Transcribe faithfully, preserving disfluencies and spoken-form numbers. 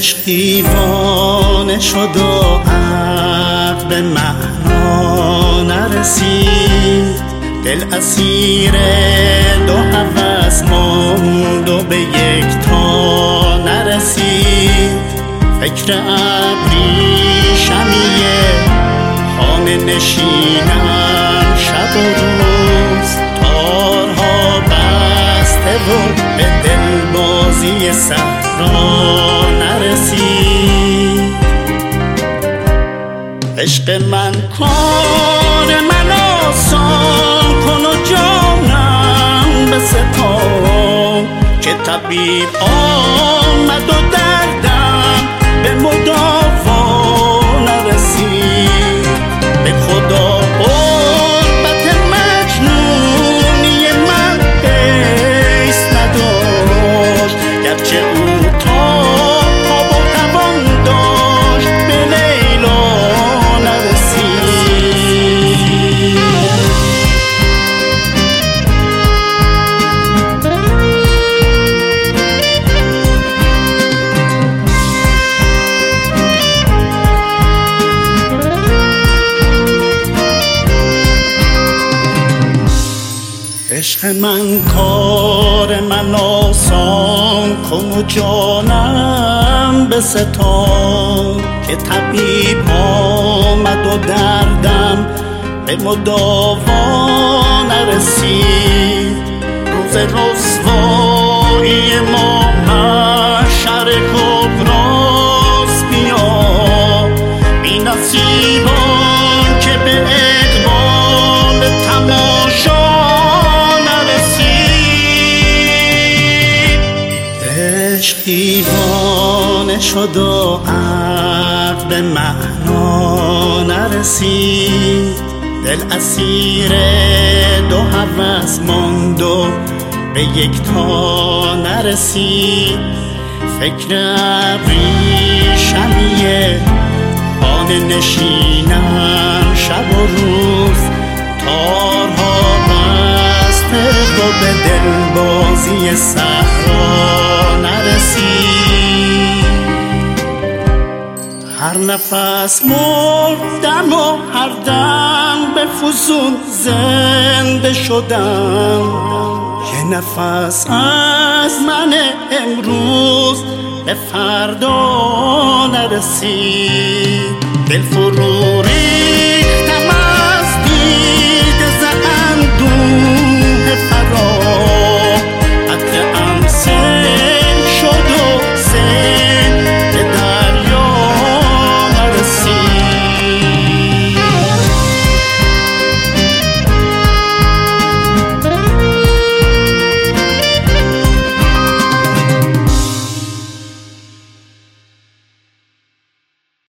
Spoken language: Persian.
عشق دیوانه شد و عقل به معنا نرسید، دل اسیر دو هوس ماند و به یک تا نرسید. فکر ابریشمیه خانه نشینم شب و روز، تارها بسته و به دلبازی صحرا نرسید. عشق من کار من آسان کن و جانم به سپار، که طبیب آمد و دردم به مداوا نرسید. به خدا قربت مجنونی من حیث نداشت، گرچه او تاب و توان داشت به لیلا نرسید. عشق من کار من آسان کن و جانم به ستان، که طبیب آمد و دردم به مداوا نرسید. روز رسوایی ما محشر کبراست، بیا بی نصیبان که به اقبال تماشا عشق دیوانه شد و عقل به معنا نرسید، دل اسیر دو هوس ماند و به یک تا نرسید. فکر ابریشمیه خانه نشینم شب و روز، تارها بسته و به دلبازی صحرا نرسید. هر نفس مردم و هر دم به فزون زنده شدم، یه نفس از من امروز به فردا نرسید. دل فروری